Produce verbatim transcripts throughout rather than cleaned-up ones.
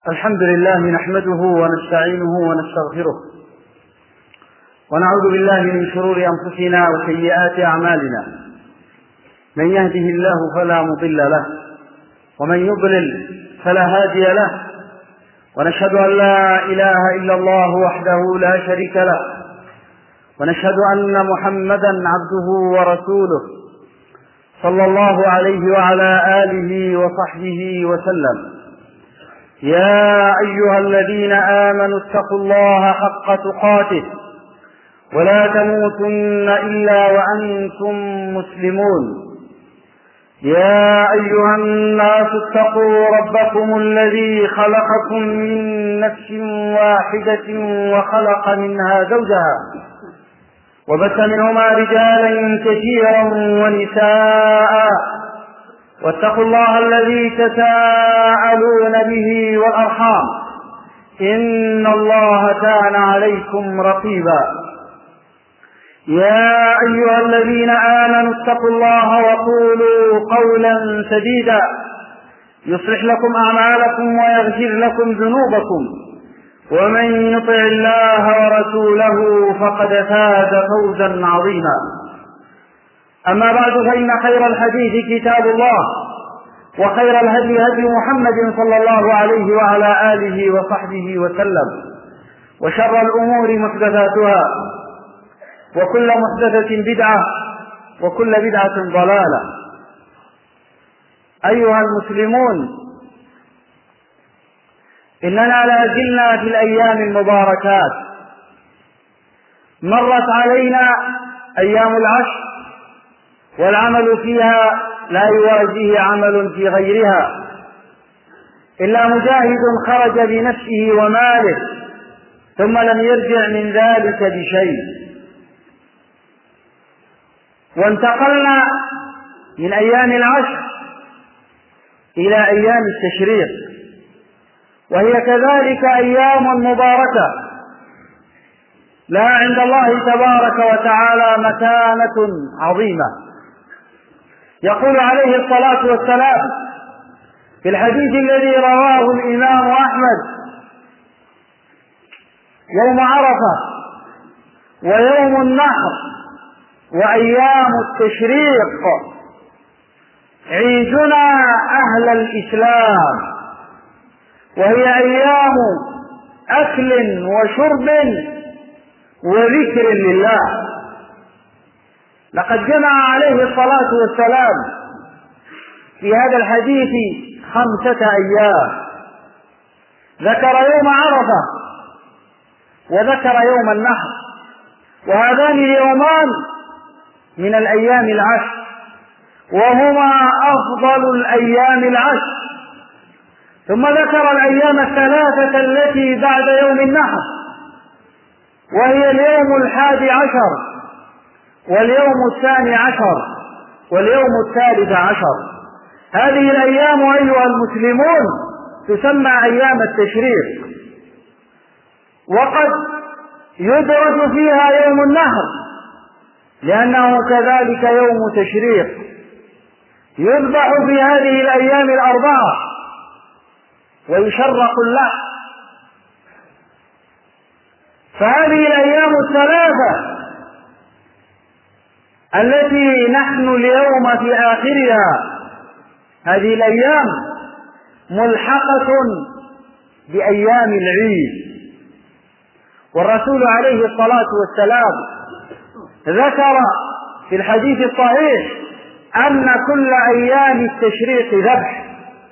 الحمد لله نحمده ونستعينه ونستغفره ونعوذ بالله من شرور أنفسنا وسيئات أعمالنا. من يهده الله فلا مضل له ومن يضلل فلا هادي له، ونشهد أن لا إله إلا الله وحده لا شريك له، ونشهد أن محمدا عبده ورسوله صلى الله عليه وعلى آله وصحبه وسلم. يا أيها الذين آمنوا اتقوا الله حق تقاته ولا تموتن إلا وأنتم مسلمون. يا أيها الناس اتقوا ربكم الذي خلقكم من نفس واحدة وخلق منها زوجها وبث منهما رجالا كثيرا ونساء، واتقوا الله الذي تساءلون به والأرحام إن الله كان عليكم رقيبا. يا أيها الذين آمنوا اتقوا الله وقولوا قولا سديدا يصلح لكم أعمالكم ويغفر لكم ذنوبكم، ومن يطع الله ورسوله فقد فاز فوزا عظيما. أما بعد، فإن خير الحديث كتاب الله، وخير الهدي هدي محمد صلى الله عليه وعلى آله وصحبه وسلم، وشر الأمور محدثاتها، وكل محدثة بدعة، وكل بدعة ضلالة. أيها المسلمون، إننا لا زلنا في الأيام المباركات. مرت علينا أيام العشر والعمل فيها لا يوازيه عمل في غيرها، إلا مجاهد خرج بنفسه وماله ثم لم يرجع من ذلك بشيء. وانتقلنا من أيام العشر إلى أيام التشريق، وهي كذلك أيام مباركة لا عند الله تبارك وتعالى مكانة عظيمة. يقول عليه الصلاة والسلام في الحديث الذي رواه الإمام أحمد: يوم عرفة ويوم النحر وأيام التشريق عيدنا أهل الإسلام، وهي أيام أكل وشرب وذكر لله. لقد جمع عليه الصلاة والسلام في هذا الحديث خمسة أيام، ذكر يوم عرفة وذكر يوم النحر، وهذان اليومان من الأيام العشر، وهما أفضل الأيام العشر. ثم ذكر الأيام الثلاثة التي بعد يوم النحر، وهي اليوم الحادي عشر واليوم الثاني عشر واليوم الثالث عشر. هذه الأيام أيها المسلمون تسمى أيام التشريق، وقد يدرج فيها يوم النحر لأنه كذلك يوم تشريق. يذبح في هذه الأيام الأربعة ويشرق اللحم. فهذه الأيام الثلاثة التي نحن اليوم في آخرها، هذه الأيام ملحقة بأيام العيد. والرسول عليه الصلاة والسلام ذكر في الحديث الصحيح أن كل أيام التشريق ذبح،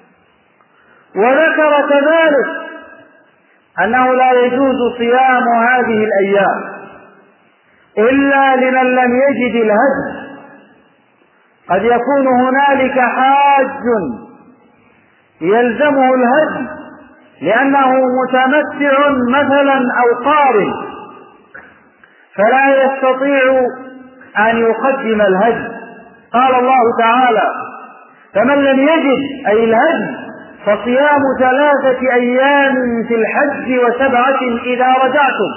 وذكر كذلك أنه لا يجوز صيام هذه الأيام إلا لمن لم يجد الهدي. قد يكون هنالك حاج يلزمه الهدي لأنه متمتع مثلا أو قارن، فلا يستطيع أن يقدم الهدي. قال الله تعالى: فمن لم يجد أي الهدي فصيام ثلاثة أيام في الحج وسبعة إذا رجعتم.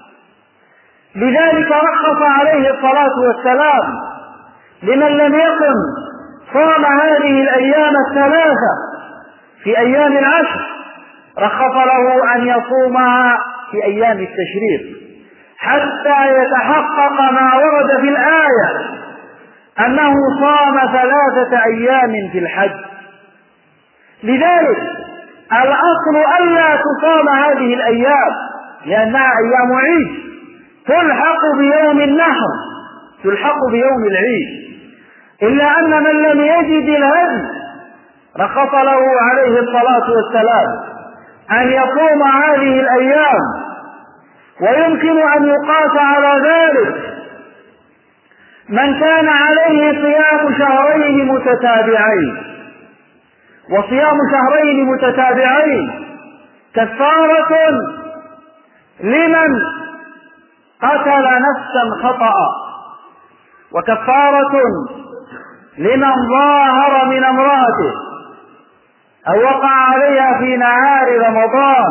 لذلك رخص عليه الصلاة والسلام لمن لم يكن صام هذه الأيام الثلاثة في أيام العشر رخص له أن يصومها في أيام التشريق حتى يتحقق ما ورد في الآية أنه صام ثلاثة أيام في الحج. لذلك الأصل ألا تصام هذه الأيام لأنها أيام عيد، تلحق بيوم النحر، تلحق بيوم العيد، إلا أن من لم يجد الهدي رخص له عليه الصلاة والسلام أن يصوم هذه الأيام. ويمكن أن يقاس على ذلك من كان عليه صيام شهرين متتابعين، وصيام شهرين متتابعين كفارة لمن قتل نفسا خطأ، وكفارة لمن ظاهر من امرأته أو وقع عليها في نهار رمضان،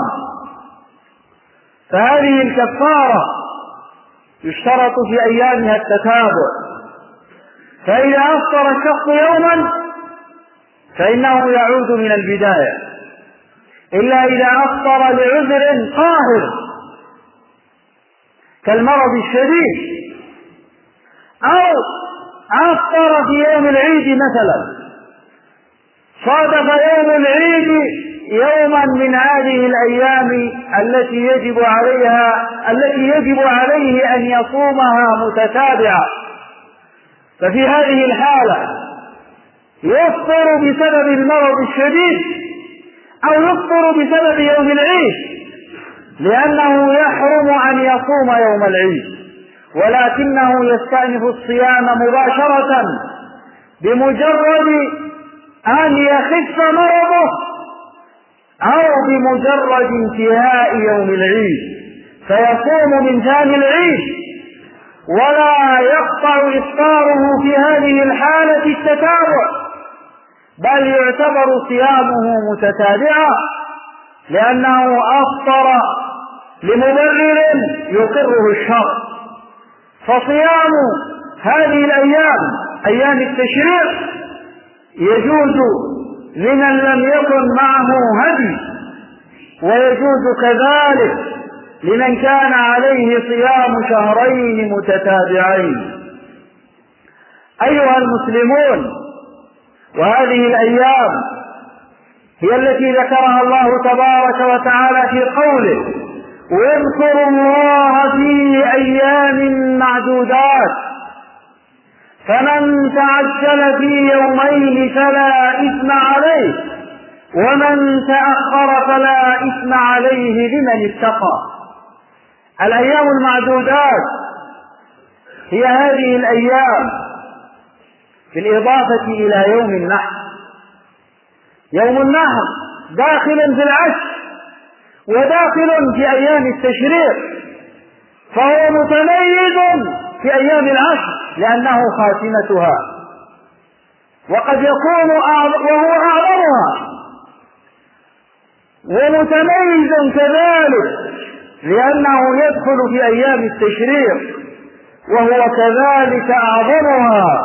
فهذه الكفارة يشترط في أيامها التتابع. فإذا أفطر الشخص يوما فإنه يعود من البداية، إلا إذا أفطر لعذر قاهر كالمرض الشديد، أو أفطر في يوم العيد مثلا، صادف يوم العيد يوما من هذه الأيام التي يجب عليها التي يجب عليه أن يصومها متتابعة، ففي هذه الحالة يفطر بسبب المرض الشديد أو يفطر بسبب يوم العيد، لأنه يحرم أن يصوم يوم العيد، ولكنه يستأنف الصيام مباشرة بمجرد أن يخف مرضه أو بمجرد انتهاء يوم العيد، فيصوم من ثاني العيد ولا يقطع إفطاره في هذه الحالة التتابع، بل يعتبر صيامه متتابعا لأنه أفطر لمبرر يقره الشرع. فصيام هذه الأيام أيام التشريق يجوز لمن لم يكن معه هدي، ويجوز كذلك لمن كان عليه صيام شهرين متتابعين. أيها المسلمون، وهذه الأيام هي التي ذكرها الله تبارك وتعالى في قوله: واذكروا الله في أيام معدودات، فمن تعجل في يومين فلا إثم عليه، ومن تأخر فلا إثم عليه لمن اتقى. الأيام المعدودات هي هذه الأيام بالإضافة إلى يوم النحر. يوم النحر داخل في العشر وداخل في أيام التشريق، فهو متميز في أيام العشر لأنه خاتمتها، وقد يكون وهو أعظمها، ومتميز كذلك لأنه يدخل في أيام التشريق وهو كذلك أعظمها.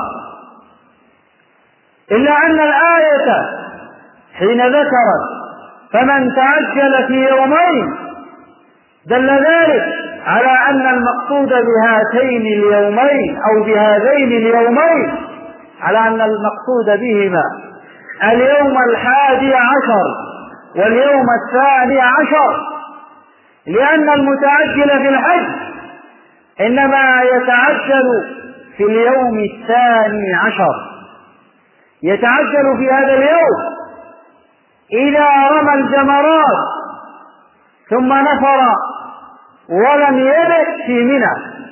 إلا أن الآية حين ذكرت فمن تعجل في يومين دل ذلك على أن المقصود بهاتين اليومين أو بهذين اليومين على أن المقصود بهما اليوم الحادي عشر واليوم الثاني عشر، لأن المتعجل في الحج إنما يتعجل في اليوم الثاني عشر، يتعجل في هذا اليوم إذا رمى الجمرات ثم نفر ولم يبت في منى،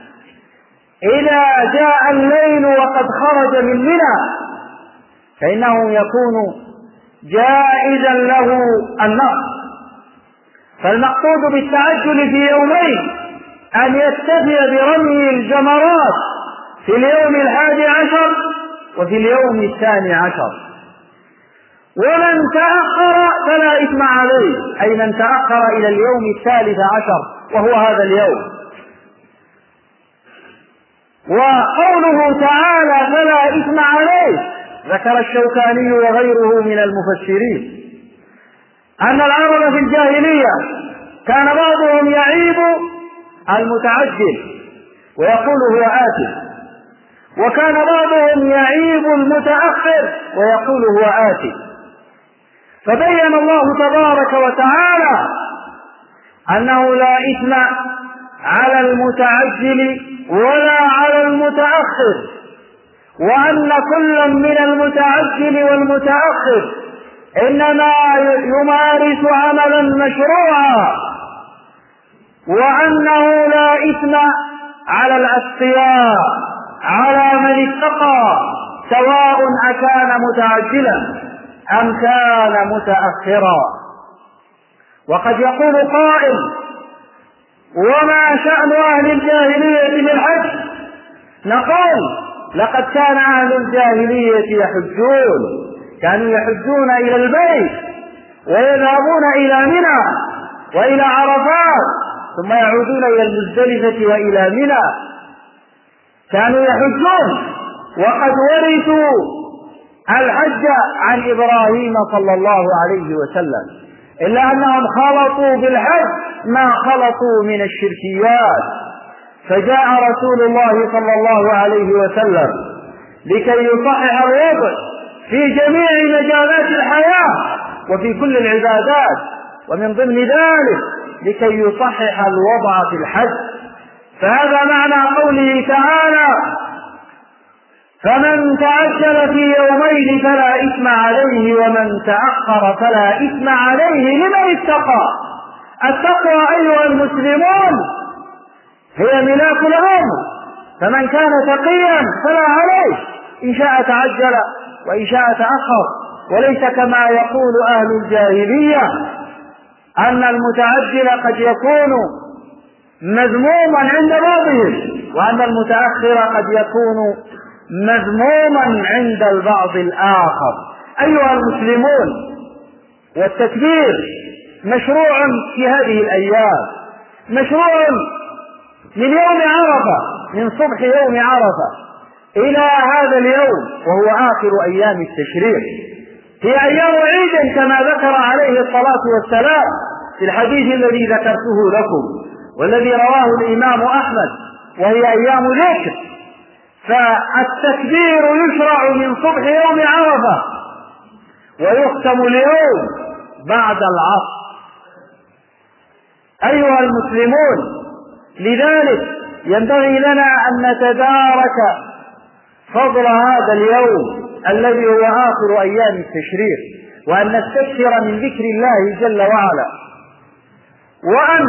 إذا جاء الليل وقد خرج من منى فإنه يكون جائزا له النفر. فالمقصود بالتعجل في يومين أن يكتفي برمي الجمرات في اليوم الحادي عشر وفي اليوم الثاني عشر. ومن تأخر فلا إثم عليه، أي من تأخر إلى اليوم الثالث عشر وهو هذا اليوم. وقوله تعالى فلا إثم عليه ذكر الشوكاني وغيره من المفسرين أن العرب في الجاهلية كان بعضهم يعيب المتعجل ويقول هو آتي، وكان بعضهم يعيب المتأخر ويقول هو آتي. فبين الله تبارك وتعالى أنه لا إثم على المتعجل ولا على المتأخر، وأن كل من المتعجل والمتأخر إنما يمارس عملا مشروعا، وأنه لا إثم على الأتقياء على من اتقى سواء أكان متعجلا أم كان متأخرا. وقد يقول قائل: وما شأن أهل الجاهلية بالحج؟ نقول: لقد كان أهل الجاهلية يحجون، كانوا يحجون إلى البيت ويذهبون إلى منى وإلى عرفات ثم يعودون إلى المزدلفة وإلى منى، كانوا يحجون وقد ورثوا الحج عن إبراهيم صلى الله عليه وسلم، إلا أنهم خلطوا بالحج ما خلطوا من الشركيات. فجاء رسول الله صلى الله عليه وسلم لكي يصحح الوضع في جميع مجالات الحياة وفي كل العبادات، ومن ضمن ذلك لكي يصحح الوضع في الحج. فهذا معنى قوله تعالى: فمن تعجل في يومين فلا إثم عليه ومن تأخر فلا إثم عليه لمن اتقى. التقوى أيها المسلمون هي ملاك الأمر، فمن كان تقيا فلا عليه، إن شاء تعجل وإن شاء تأخر، وليس كما يقول أهل الجاهلية أن المتعجل قد يكون مذموما عند بعضهم وأن المتأخر قد يكون مذموما عند البعض الآخر. أيها المسلمون، والتكبير مشروع في هذه الأيام، مشروع من يوم عرفة، من صبح يوم عرفة إلى هذا اليوم وهو آخر أيام التشريق، هي أيام عيد كما ذكر عليه الصلاة والسلام في الحديث الذي ذكرته لكم والذي رواه الإمام أحمد، وهي أيام ذكر. فالتكبير يشرع من صبح يوم عرفة ويختم اليوم بعد العصر. أيها المسلمون، لذلك ينبغي لنا أن نتدارك فضل هذا اليوم الذي هو آخر أيام التشريق، وأن نستكثر من ذكر الله جل وعلا، وأن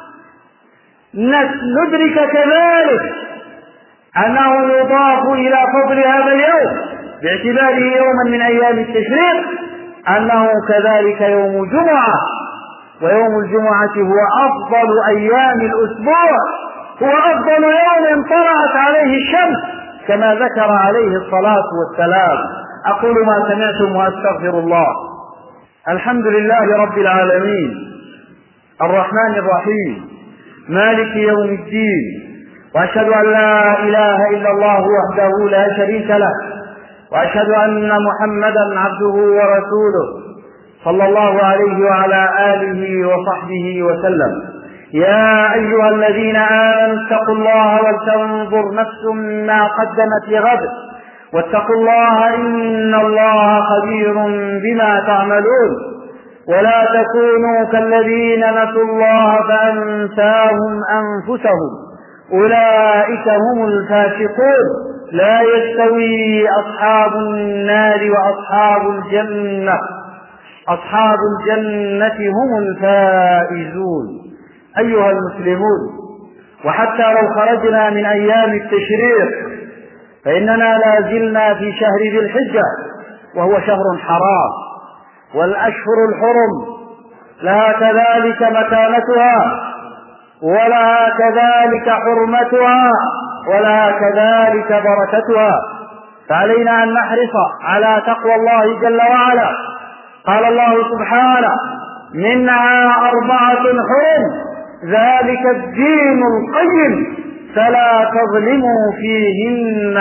ندرك كذلك أنه يضاف إلى فضل هذا اليوم باعتباره يوما من أيام التشريق أنه كذلك يوم جمعة، ويوم الجمعة هو أفضل أيام الأسبوع، هو أفضل يوم طلعت عليه الشمس كما ذكر عليه الصلاة والسلام. أقول ما سمعتم وأستغفر الله. الحمد لله رب العالمين الرحمن الرحيم مالك يوم الدين، وأشهد أن لا إله إلا الله وحده لا شريك له، وأشهد أن محمدا عبده ورسوله صلى الله عليه وعلى آله وصحبه وسلم. يا أيها الذين آمنوا اتقوا الله ولتنظر نفس ما قدمت لغد واتقوا الله إن الله خبير بما تعملون. ولا تكونوا كالذين نسوا الله فأنساهم أنفسهم أولئك هم الفاسقون. لا يستوي أصحاب النار وأصحاب الجنة أصحاب الجنة هم الفائزون. أيها المسلمون، وحتى لو خرجنا من أيام التشريق فإننا لا زلنا في شهر ذي الحجة، وهو شهر حرام، والأشهر الحرم لها كذلك مكانتها ولها كذلك حرمتها ولها كذلك بركتها، فعلينا أن نحرص على تقوى الله جل وعلا. قال الله سبحانه: منها أربعة حرم ذلك الدين القيم فلا تظلموا فيهن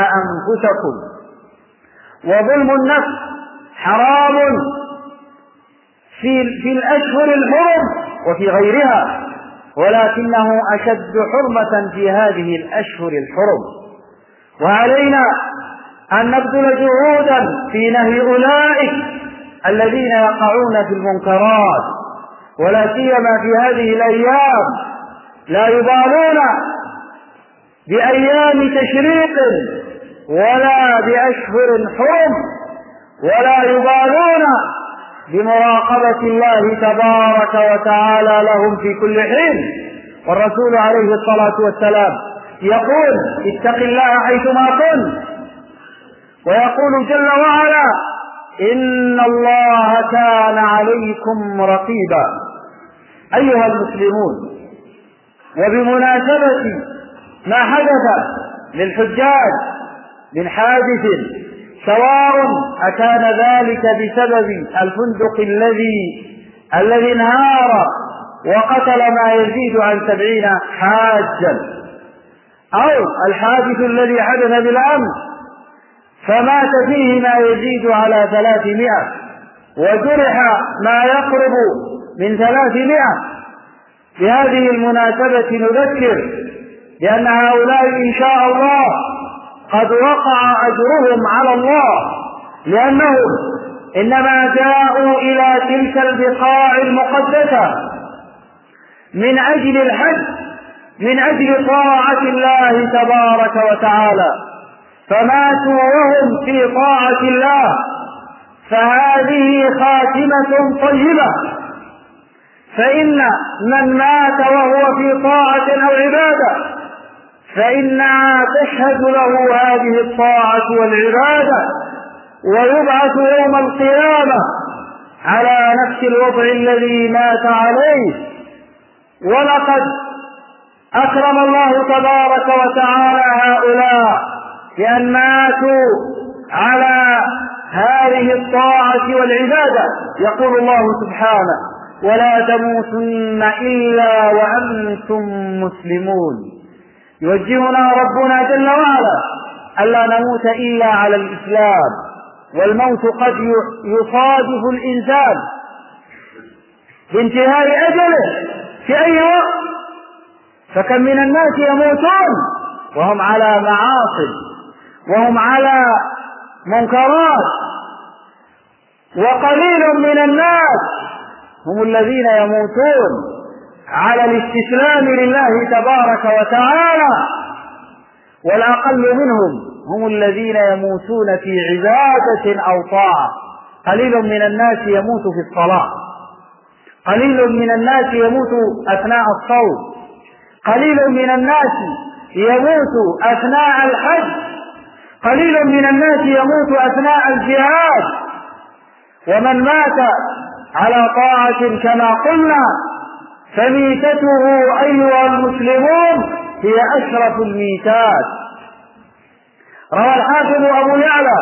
أنفسكم. وظلم النفس حرام في, في الأشهر الحرم وفي غيرها، ولكنه أشد حرمة في هذه الأشهر الحرم. وعلينا أن نبذل جهودا في نهي أولئك الذين يقعون في المنكرات، ولا سيما في هذه الأيام لا يبالون بأيام تشريق ولا بأشهر حرم، ولا يبالون بمراقبة الله تبارك وتعالى لهم في كل حين. والرسول عليه الصلاة والسلام يقول: اتق الله حيثما كنت، ويقول جل وعلا: إن الله كان عليكم رقيبا. أيها المسلمون، وبمناسبة ما حدث للحجاج من حادث، سواء أكان ذلك بسبب الفندق الذي الذي انهار وقتل ما يزيد عن سبعين حاجا، أو الحادث الذي حدث بالأمس فمات فيه ما يزيد على ثلاثمائة وجرح ما يقرب من ثلاثمائة. بهذه المناسبة نذكر بأن هؤلاء إن شاء الله قد وقع أجرهم على الله، لأنهم إنما جاءوا إلى تلك البقاع المقدسة من أجل الحج، من أجل طاعة الله تبارك وتعالى، فماتوا وهم في طاعة الله، فهذه خاتمة طيبة. فإن من مات وهو في طاعة أو عبادة فإنها تشهد له هذه الطاعة والعبادة، ويبعث يوم القيامة على نفس الوضع الذي مات عليه. ولقد أكرم الله تبارك وتعالى هؤلاء بأن ماتوا على هذه الطاعة والعبادة. يقول الله سبحانه: ولا تموتن إلا وأنتم مسلمون. يوجهنا ربنا جل وعلا ألا نموت إلا على الإسلام، والموت قد يصادف الإنسان بانتهاء أجله في أي وقت، فكم من الناس يموتون وهم على معاصي وهم على منكرات، وقليل من الناس هم الذين يموتون على الاستسلام لله تبارك وتعالى، والأقل منهم هم الذين يموتون في عبادة أو طاعة. قليل من الناس يموت في الصلاة، قليل من الناس يموت أثناء الصوم، قليل من الناس يموت أثناء الحج، قليل من الناس يموت أثناء الجهاد. ومن مات على طاعة كما قلنا فميتته أيها المسلمون هي أشرف الميتات. روى الحافظ أبو يعلى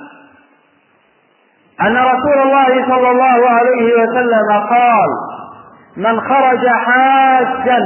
أن رسول الله صلى الله عليه وسلم قال: من خرج حاجا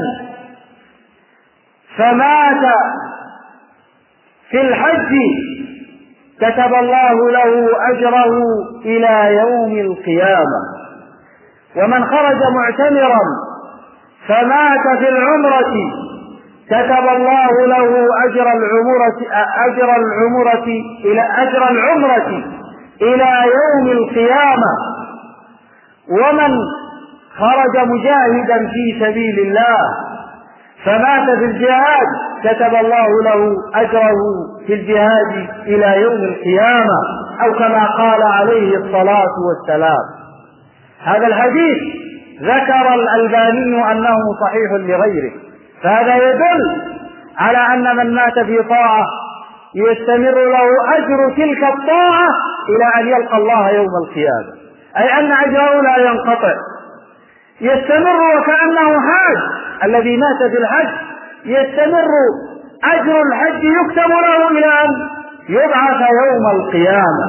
فمات في الحج كتب الله له أجره إلى يوم القيامة، ومن خرج معتمرا فمات في العمرة كتب الله له أجر العمرة أجر العمرة إلى أجر العمرة إلى يوم القيامة، ومن خرج مجاهدا في سبيل الله فمات في الجهاد كتب الله له أجره في الجهاد إلى يوم القيامة، أو كما قال عليه الصلاة والسلام. هذا الحديث ذكر الألباني أنه صحيح لغيره، فهذا يدل على أن من مات في طاعة يستمر له أجر تلك الطاعة إلى أن يلقى الله يوم القيامة، أي أن أجره لا ينقطع، يستمر وكأنه حاج. الذي مات في الحج يستمر أجر الحج يكتب له إلى أن يبعث يوم القيامة.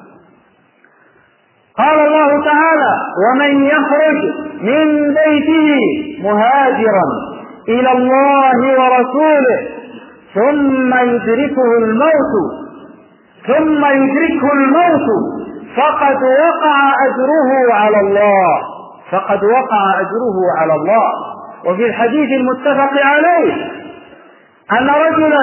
قال الله تعالى: ومن يخرج من بيته مهاجرا إلى الله ورسوله ثم يدركه الموت ثم يدركه الموت فقد وقع أجره على الله فقد وقع أجره على الله. وفي الحديث المتفق عليه أن رجلا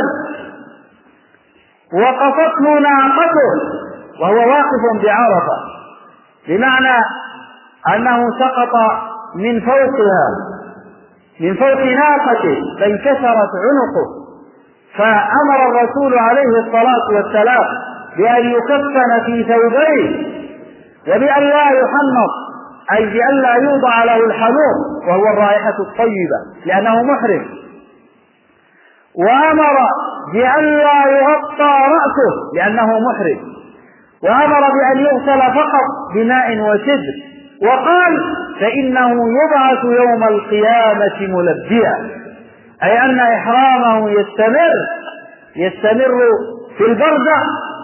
وقفته ناقته وهو واقف بعرفة، بمعنى أنه سقط من فوقها من فوق ناقته فانكسرت عنقه، فأمر الرسول عليه الصلاة والسلام بأن يكفن في ثوبين وبأن لا يحنط، أي بأن لا يوضع له الحنوط وهو الرائحة الطيبة لأنه محرم، وأمر بأن لا يغطى رأسه لأنه محرم، وأمر بأن يغسل فقط بماء وسدر، وقال فإنه يبعث يوم القيامة ملبيا، أي أن إحرامه يستمر يستمر في البرزخ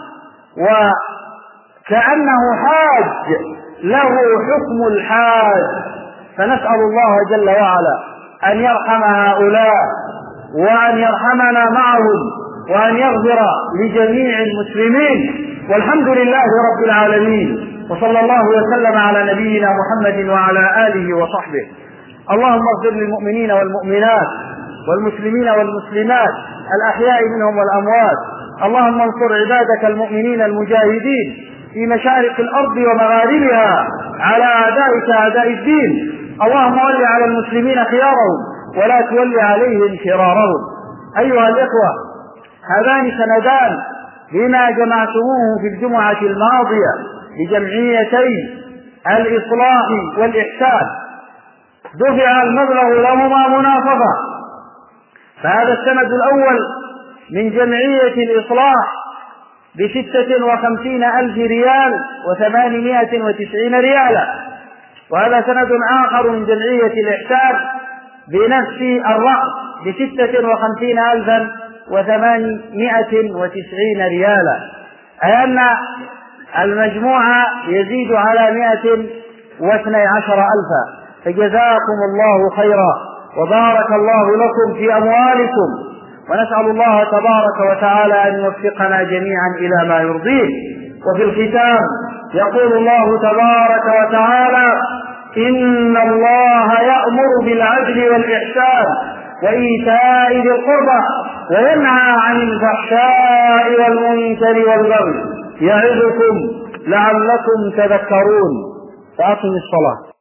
وكأنه حاج له حكم الحاج. فنسأل الله جل وعلا أن يرحم هؤلاء وأن يرحمنا معهم وأن يغفر لجميع المسلمين، والحمد لله رب العالمين، وصلى الله وسلم على نبينا محمد وعلى آله وصحبه. اللهم اغفر للمؤمنين والمؤمنات والمسلمين والمسلمات الأحياء منهم والأموات. اللهم انصر عبادك المؤمنين المجاهدين في مشارق الأرض ومغاربها على أعدائك أعداء الدين. اللهم ول على المسلمين خيارهم ولا تول عليهم شرارهم. أيها الإخوة، هذان سندان بما جمعتموه في الجمعة الماضية لجمعيتي الإصلاح والإحسان دفع المبلغ لهما مناصفة. فهذا السند الأول من جمعية الإصلاح بستة وخمسين ألف ريال وثمانمائة وتسعين ريالا، وهذا سند آخر من جمعية الإحسان بنفس الرأس بستة وخمسين ألفا وثمانمائة وتسعين ريالا، أي أن المجموع يزيد على مائة واثني عشر ألفا. فجزاكم الله خيرا وبارك الله لكم في أموالكم، ونسأل الله تبارك وتعالى أن يوفقنا جميعا إلى ما يرضيه. وفي الختام يقول الله تبارك وتعالى: إن الله يأمر بالعدل والإحسان وإيتاء ذي القربى وينهى عن الفحشاء والمنكر والبغي يعظكم لعلكم تذكرون. فأقم الصلاة.